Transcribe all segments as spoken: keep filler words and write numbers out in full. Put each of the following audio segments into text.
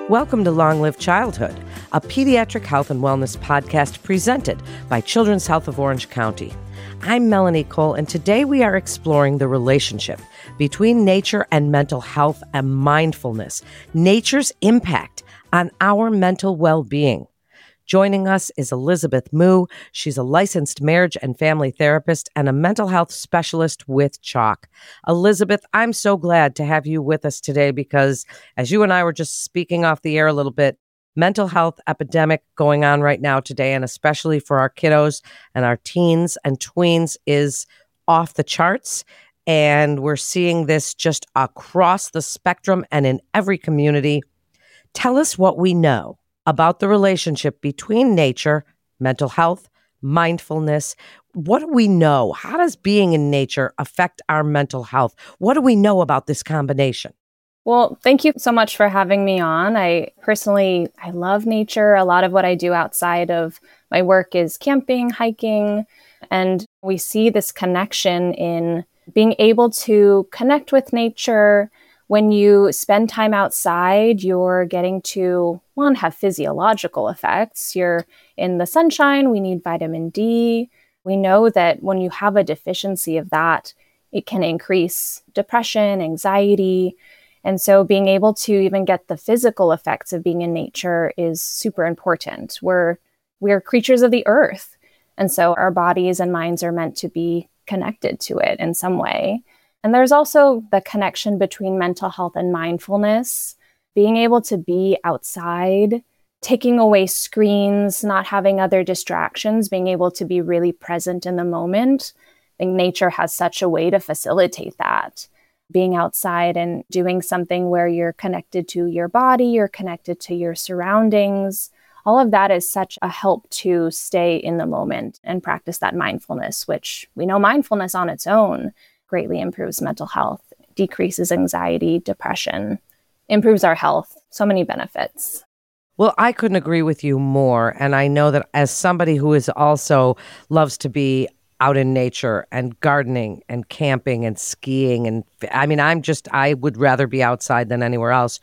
Welcome to Long Live Childhood, a pediatric health and wellness podcast presented by Children's Health of Orange County. I'm Melanie Cole, and today we are exploring the relationship between nature and mental health and mindfulness, nature's impact on our mental well-being. Joining us is Elizabeth Moo. She's a licensed marriage and family therapist and a mental health specialist with CHALK. Elizabeth, I'm so glad to have you with us today because, as you and I were just speaking off the air a little bit, mental health epidemic going on right now today, and especially for our kiddos and our teens and tweens, is off the charts. And we're seeing this just across the spectrum and in every community. Tell us what we know about the relationship between nature, mental health, mindfulness. What do we know? How does being in nature affect our mental health? What do we know about this combination? Well, thank you so much for having me on. I personally, I love nature. A lot of what I do outside of my work is camping, hiking, and we see this connection in being able to connect with nature. When you spend time outside, you're getting to, one, have physiological effects. You're in the sunshine. We need vitamin D. We know that when you have a deficiency of that, it can increase depression, anxiety. And so being able to even get the physical effects of being in nature is super important. We're, we're creatures of the earth. And so our bodies and minds are meant to be connected to it in some way. And there's also the connection between mental health and mindfulness, being able to be outside, taking away screens, not having other distractions, being able to be really present in the moment. I think nature has such a way to facilitate that. Being outside and doing something where you're connected to your body, you're connected to your surroundings. All of that is such a help to stay in the moment and practice that mindfulness, which we know mindfulness on its own greatly improves mental health, decreases anxiety, depression, improves our health. So many benefits. Well, I couldn't agree with you more. And I know that as somebody who is also loves to be out in nature and gardening and camping and skiing, and I mean, I'm just, I would rather be outside than anywhere else.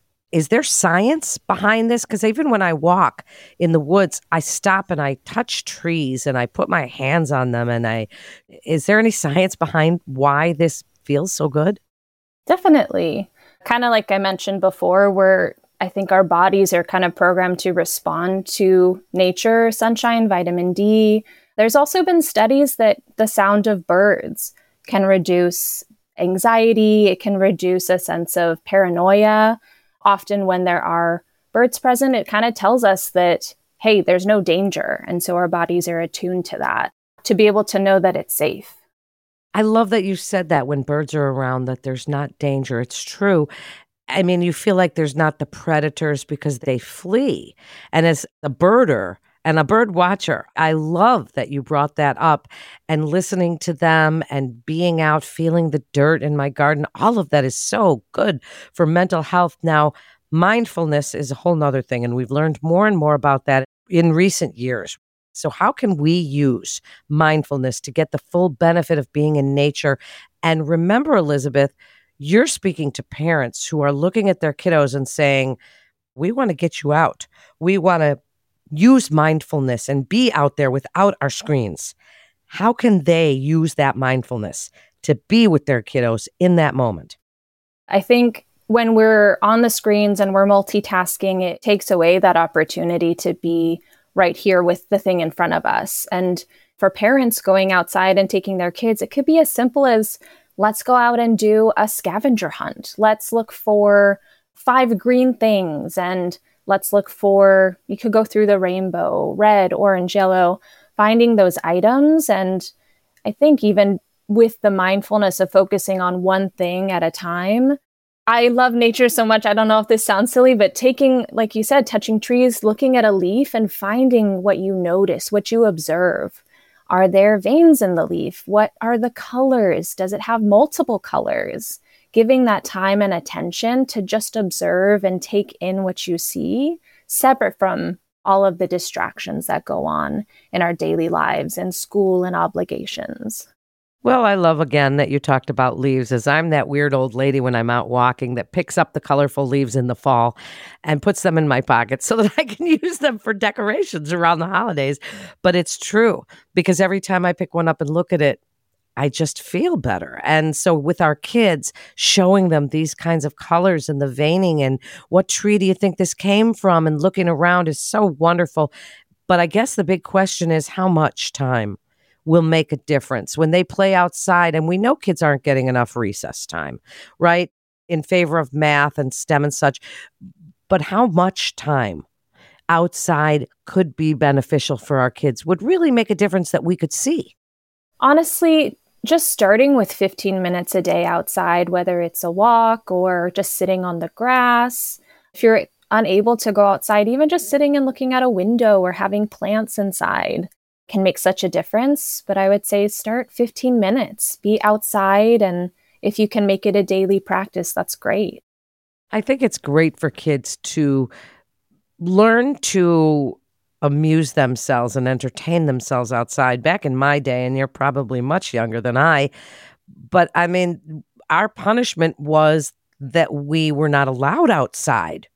Is there science behind this? Because even when I walk in the woods, I stop and I touch trees and I put my hands on them. And I, is there any science behind why this feels so good? Definitely. Kind of like I mentioned before, we're, I think our bodies are kind of programmed to respond to nature, sunshine, vitamin D. There's also been studies that the sound of birds can reduce anxiety. It can reduce a sense of paranoia. Often when there are birds present, it kind of tells us that, hey, there's no danger. And so our bodies are attuned to that, to be able to know that it's safe. I love that you said that when birds are around, that there's not danger. It's true. I mean, you feel like there's not the predators because they flee. And as a birder and a bird watcher, I love that you brought that up, and listening to them and being out, feeling the dirt in my garden. All of that is so good for mental health. Now, mindfulness is a whole nother thing, and we've learned more and more about that in recent years. So how can we use mindfulness to get the full benefit of being in nature? And remember, Elizabeth, you're speaking to parents who are looking at their kiddos and saying, we want to get you out. We want to use mindfulness and be out there without our screens. How can they use that mindfulness to be with their kiddos in that moment? I think when we're on the screens and we're multitasking, it takes away that opportunity to be right here with the thing in front of us. And for parents going outside and taking their kids, it could be as simple as, let's go out and do a scavenger hunt. Let's look for five green things, and let's look for, you could go through the rainbow, red, orange, yellow, finding those items. And I think even with the mindfulness of focusing on one thing at a time, I love nature so much. I don't know if this sounds silly, but taking, like you said, touching trees, looking at a leaf and finding what you notice, what you observe. Are there veins in the leaf? What are the colors? Does it have multiple colors? Giving that time and attention to just observe and take in what you see, separate from all of the distractions that go on in our daily lives and school and obligations. Well, I love again that you talked about leaves, as I'm that weird old lady when I'm out walking that picks up the colorful leaves in the fall and puts them in my pocket so that I can use them for decorations around the holidays. But it's true, because every time I pick one up and look at it, I just feel better. And so with our kids, showing them these kinds of colors and the veining and what tree do you think this came from, and looking around is so wonderful. But I guess the big question is, how much time will make a difference when they play outside? And we know kids aren't getting enough recess time, right? In favor of math and STEM and such. But how much time outside could be beneficial for our kids would really make a difference that we could see? Honestly, just starting with fifteen minutes a day outside, whether it's a walk or just sitting on the grass. If you're unable to go outside, even just sitting and looking out a window or having plants inside can make such a difference. But I would say start fifteen minutes, be outside. And if you can make it a daily practice, that's great. I think it's great for kids to learn to amuse themselves and entertain themselves outside. Back in my day, and you're probably much younger than I, but I mean, our punishment was that we were not allowed outside.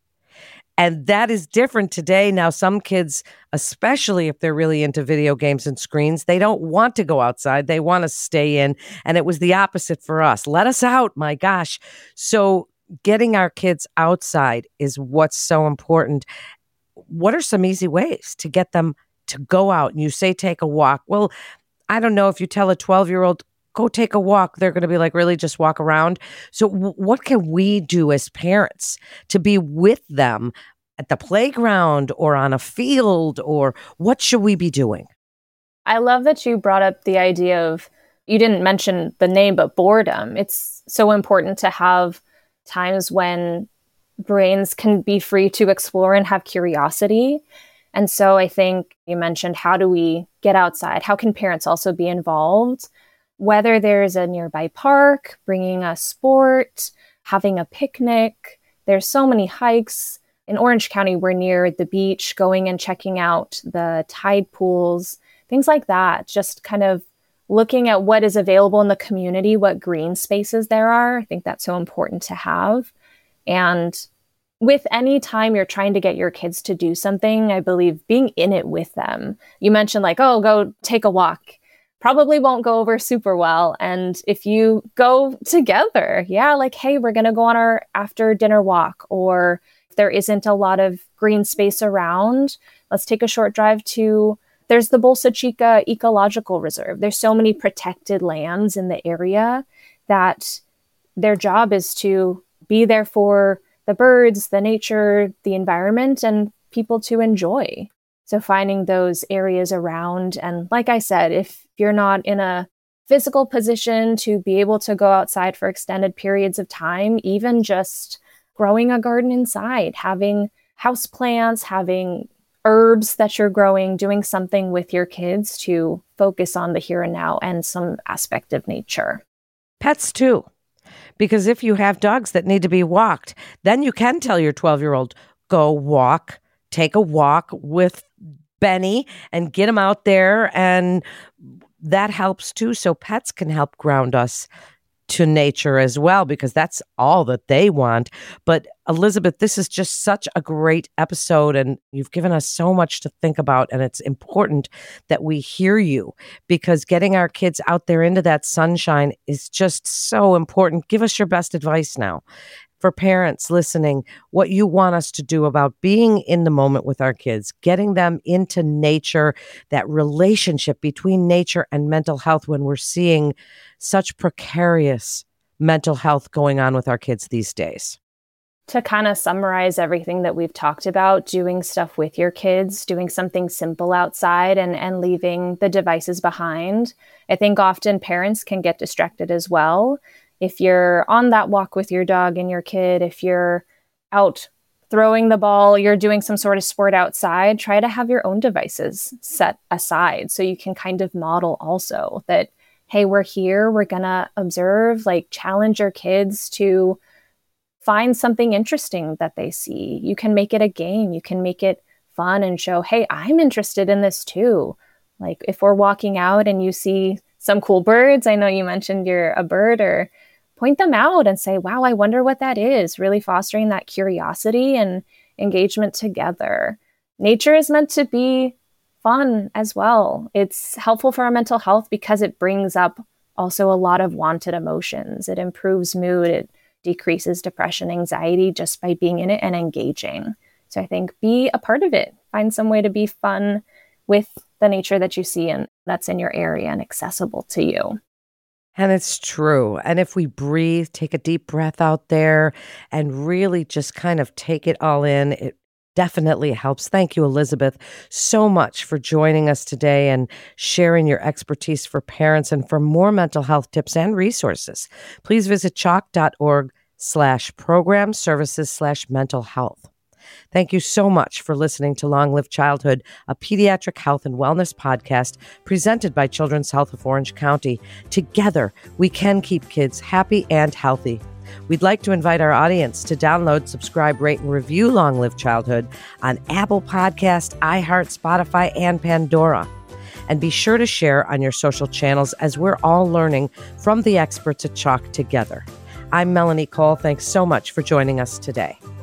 And that is different today. Now, some kids, especially if they're really into video games and screens, they don't want to go outside. They want to stay in. And it was the opposite for us. Let us out, my gosh. So getting our kids outside is what's so important. What are some easy ways to get them to go out? And you say take a walk. Well, I don't know, if you tell a twelve-year-old, go take a walk, they're going to be like, really, just walk around? So w- what can we do as parents to be with them at the playground or on a field, or what should we be doing? I love that you brought up the idea of, you didn't mention the name, but boredom. It's so important to have times when brains can be free to explore and have curiosity. And so I think you mentioned, how do we get outside? How can parents also be involved? Whether there's a nearby park, bringing a sport, having a picnic, there's so many hikes. In Orange County, we're near the beach, going and checking out the tide pools, things like that. Just kind of looking at what is available in the community, what green spaces there are. I think that's so important to have. And with any time you're trying to get your kids to do something, I believe being in it with them. You mentioned like, oh, go take a walk. Probably won't go over super well. And if you go together, yeah, like, hey, we're going to go on our after dinner walk. Or if there isn't a lot of green space around, let's take a short drive to, there's the Bolsa Chica Ecological Reserve. There's so many protected lands in the area that their job is to be there for the birds, the nature, the environment, and people to enjoy. So finding those areas around. And like I said, if you're not in a physical position to be able to go outside for extended periods of time, even just growing a garden inside, having house plants, having herbs that you're growing, doing something with your kids to focus on the here and now and some aspect of nature. Pets too. Because if you have dogs that need to be walked, then you can tell your twelve-year-old, go walk, take a walk with Benny and get him out there. And that helps too. So pets can help ground us to nature as well, because that's all that they want. But Elizabeth, this is just such a great episode, and you've given us so much to think about. And it's important that we hear you, because getting our kids out there into that sunshine is just so important. Give us your best advice now for parents listening, what you want us to do about being in the moment with our kids, getting them into nature, that relationship between nature and mental health when we're seeing such precarious mental health going on with our kids these days. To kind of summarize everything that we've talked about, doing stuff with your kids, doing something simple outside, and, and leaving the devices behind. I think often parents can get distracted as well. If you're on that walk with your dog and your kid, if you're out throwing the ball, you're doing some sort of sport outside, try to have your own devices set aside so you can kind of model also that, hey, we're here, we're going to observe, like challenge your kids to find something interesting that they see. You can make it a game. You can make it fun and show, hey, I'm interested in this too. Like if we're walking out and you see some cool birds. I know you mentioned you're a bird, or point them out and say, wow, I wonder what that is. Really fostering that curiosity and engagement together. Nature is meant to be fun as well. It's helpful for our mental health because it brings up also a lot of wanted emotions. It improves mood. It decreases depression, anxiety just by being in it and engaging. So I think be a part of it. Find some way to be fun with the nature that you see and that's in your area and accessible to you. And it's true. And if we breathe, take a deep breath out there and really just kind of take it all in, it definitely helps. Thank you, Elizabeth, so much for joining us today and sharing your expertise for parents. And for more mental health tips and resources, please visit chalk.org slash program services slash mental health. Thank you so much for listening to Long Live Childhood, a pediatric health and wellness podcast presented by Children's Health of Orange County. Together, we can keep kids happy and healthy. We'd like to invite our audience to download, subscribe, rate, and review Long Live Childhood on Apple Podcast, iHeart, Spotify, and Pandora. And be sure to share on your social channels as we're all learning from the experts at Chalk together. I'm Melanie Cole. Thanks so much for joining us today.